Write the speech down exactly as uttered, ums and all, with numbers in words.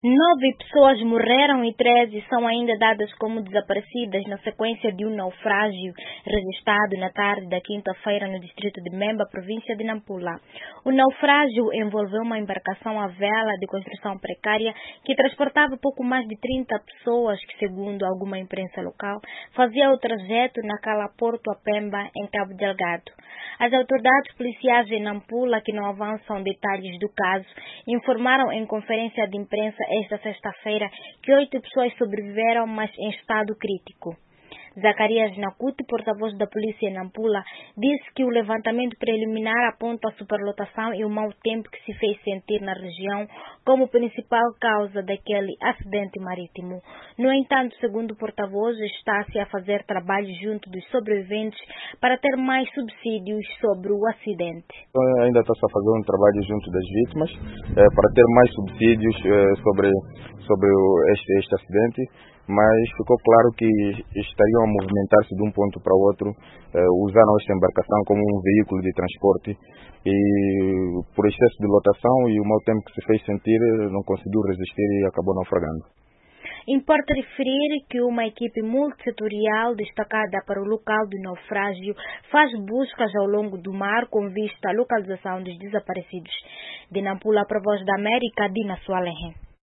Nove pessoas morreram e treze são ainda dadas como desaparecidas na sequência de um naufrágio registrado na tarde da quinta-feira no distrito de Memba, província de Nampula. O naufrágio envolveu uma embarcação à vela de construção precária que transportava pouco mais de trinta pessoas que, segundo alguma imprensa local, fazia o trajeto na Cala Porto a Pemba, em Cabo Delgado. As autoridades policiais em Nampula, que não avançam detalhes do caso, informaram em conferência de imprensa esta sexta-feira que oito pessoas sobreviveram, mas em estado crítico. Zacarias Nakuti, porta-voz da polícia em Nampula, disse que o levantamento preliminar aponta a superlotação e o mau tempo que se fez sentir na região como principal causa daquele acidente marítimo. No entanto, segundo o porta-voz, está-se a fazer trabalho junto dos sobreviventes para ter mais subsídios sobre o acidente. Ainda está-se a fazer um trabalho junto das vítimas eh, para ter mais subsídios eh, sobre, sobre o, este, este acidente. Mas ficou claro que estariam a movimentar-se de um ponto para o outro, eh, usaram esta embarcação como um veículo de transporte e por excesso de lotação e o mau tempo que se fez sentir não conseguiu resistir e acabou naufragando. Importa referir que uma equipe multissetorial destacada para o local do naufrágio faz buscas ao longo do mar com vista à localização dos desaparecidos. De Nampula para a Voz da América, Dina Sualehe.